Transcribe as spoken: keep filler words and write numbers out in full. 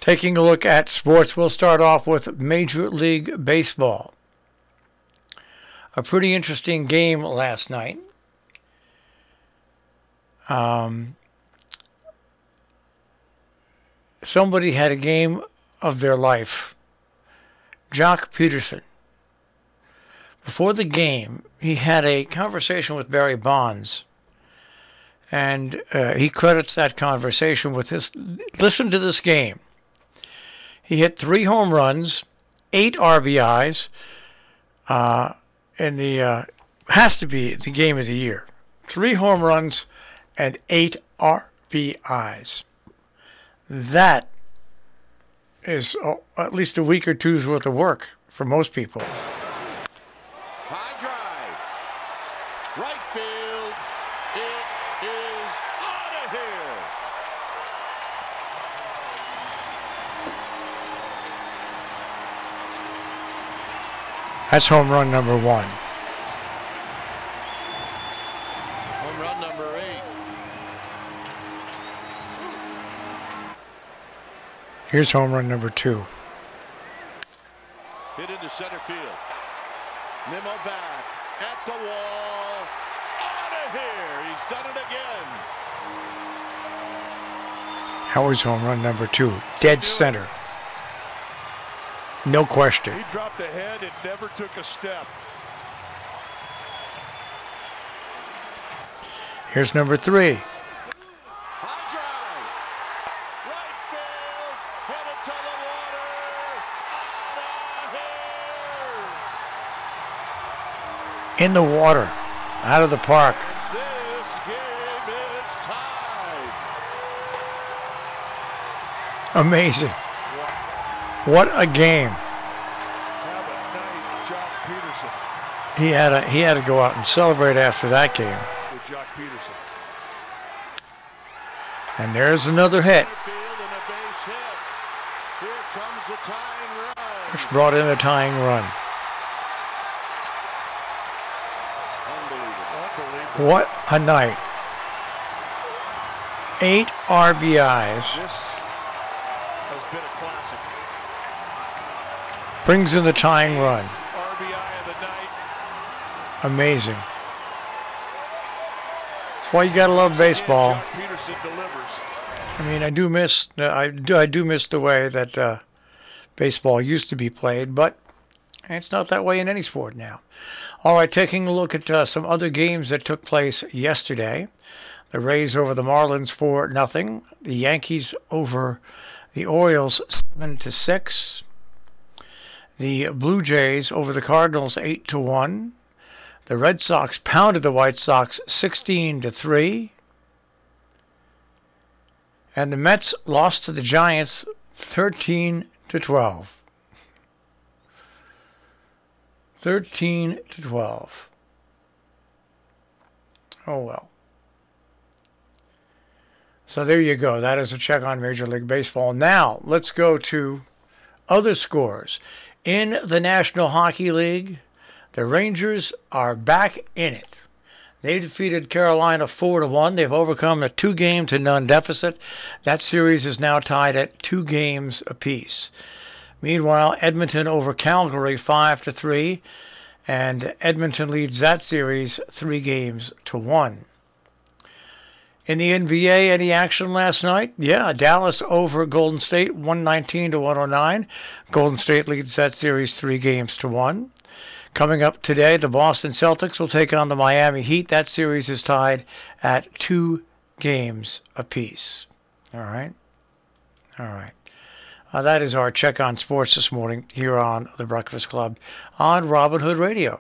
Taking a look at sports, we'll start off with Major League Baseball. A pretty interesting game last night. Um, somebody had a game of their life. Jock Peterson. Before the game, he had a conversation with Barry Bonds. And uh, he credits that conversation with his, listen to this game. He hit three home runs, eight R B Is, uh, in the, uh, has to be the game of the year. Three home runs and eight R B Is. That is oh, at least a week or two's worth of work for most people. High drive. Right field. It is out of here. That's home run number one. Home run number eight. Here's home run number two. Hit into center field. Nimmo back at the wall. Out of here. He's done it again. Howard's home run number two. Dead center. No question. He dropped the head. It never took a step. Here's number three. High drive. Right field. Headed to the water. Out of here. In the water. Out of the park. This game is tied. Amazing. What a game. Have a night, Jock Peterson. He had a, he had to go out and celebrate after that game. With Jock Peterson. And there's another hit, Field and a base hit. Here comes the tying run. which brought in a tying run. Unbelievable. Unbelievable. What a night. Eight R B Is. This has been a classic. Brings in the tying run. R B I of the night. Amazing. That's why you gotta love baseball. Jock Peterson delivers. I mean, I do miss I do I do miss the way that uh, baseball used to be played, but it's not that way in any sport now. All right, taking a look at uh, some other games that took place yesterday. The Rays over the Marlins four nothing. The Yankees over the Orioles seven to six. The Blue Jays over the Cardinals eight to one. The Red Sox pounded the White Sox sixteen to three. And the Mets lost to the Giants thirteen to twelve. thirteen to twelve. Oh well. So there you go. That is a check on Major League Baseball. Now, let's go to other scores. In the National Hockey League, the Rangers are back in it. They defeated Carolina four to one. They've overcome a two-game to none deficit. That series is now tied at two games apiece. Meanwhile, Edmonton over Calgary five to three, and Edmonton leads that series three games to one. In the N B A, any action last night? Yeah, Dallas over Golden State, one nineteen to one oh nine. Golden State leads that series three games to one. Coming up today, the Boston Celtics will take on the Miami Heat. That series is tied at two games apiece. All right? All right. Uh, that is our check on sports this morning here on The Breakfast Club on Robin Hood Radio.